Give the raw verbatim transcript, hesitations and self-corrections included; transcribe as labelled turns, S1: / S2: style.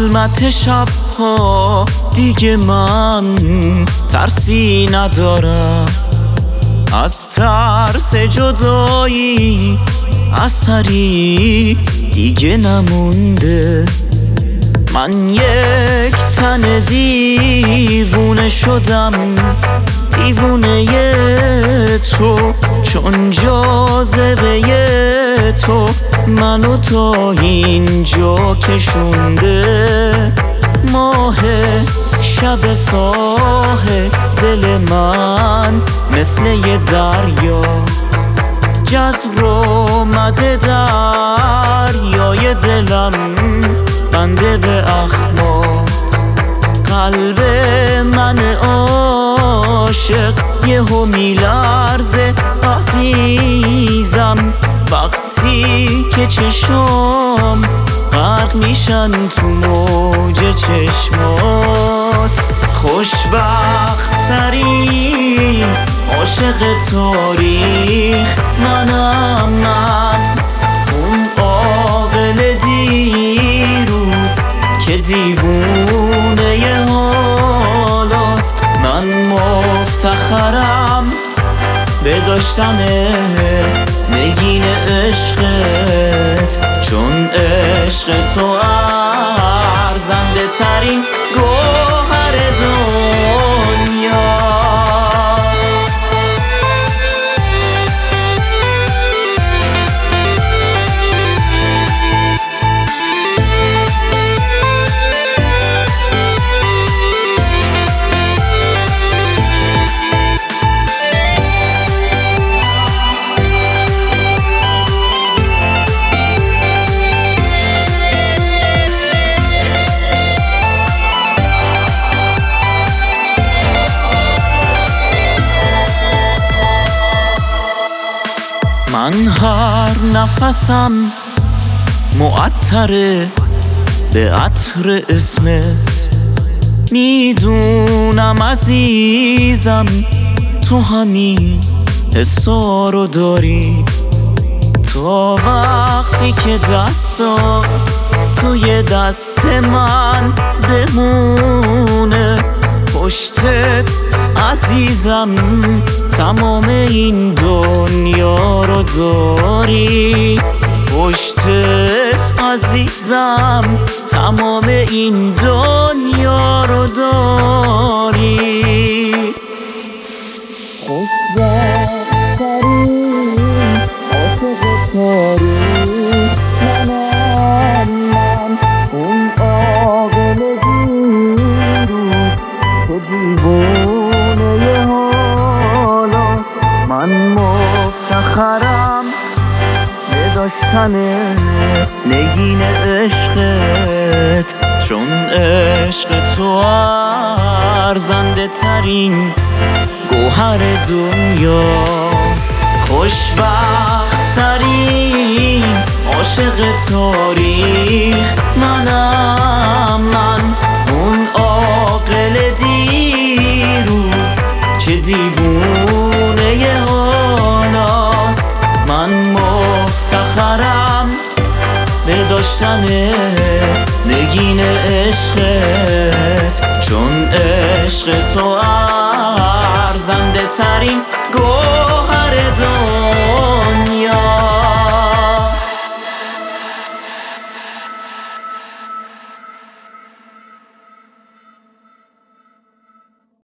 S1: ظلمت شبها دیگه من ترسی ندارم، از ترس جدایی اثری دیگه نمونده. من یک تن دیوونه شدم، دیوونه تو، چون جاذبه تو منو تا اینجا کشونده. ماه شب ساحل دل من مثل یه دریاست، جذب اومده دریای دلم بنده به اخمات. قلب من عاشق یهو میلرزه عزیزم، وقتی که چشام غرق میشن تو موج چشمات. خوشبخت ترین عاشق تاریخ منم من، اون عاقل دیروز که دیوونه ی حالاست. من مفتخرم به داشتن نگین عشقت، چون عشق تو ارزنده ترین گوهر دنیاست. من هر نفسم معطره به عطر اسمت، میدونم عزیزم تو همین حسا رو داری. تا وقتی که دستات توی دست من بمونه، پشتت عزیزم تمام این دنیا رو داری. پشتت عزیزم تمام این دنیا رو داری. خوشبخت ترین عاشق تاریخ منم من، اون عاقل دیروز که دیوونه ی حالا. من مفتخرم به داشتن نگین عشقت، چون عشق تو ارزنده ترین گوهر دنیاست. خوشبخت ترین عاشق تاریخ منم من، اون عاقل دیروز که دیوونه ی حالاست. من مفتخرم به داشتن نگین عشقت، چون عشق تو ارزنده ترین گوهر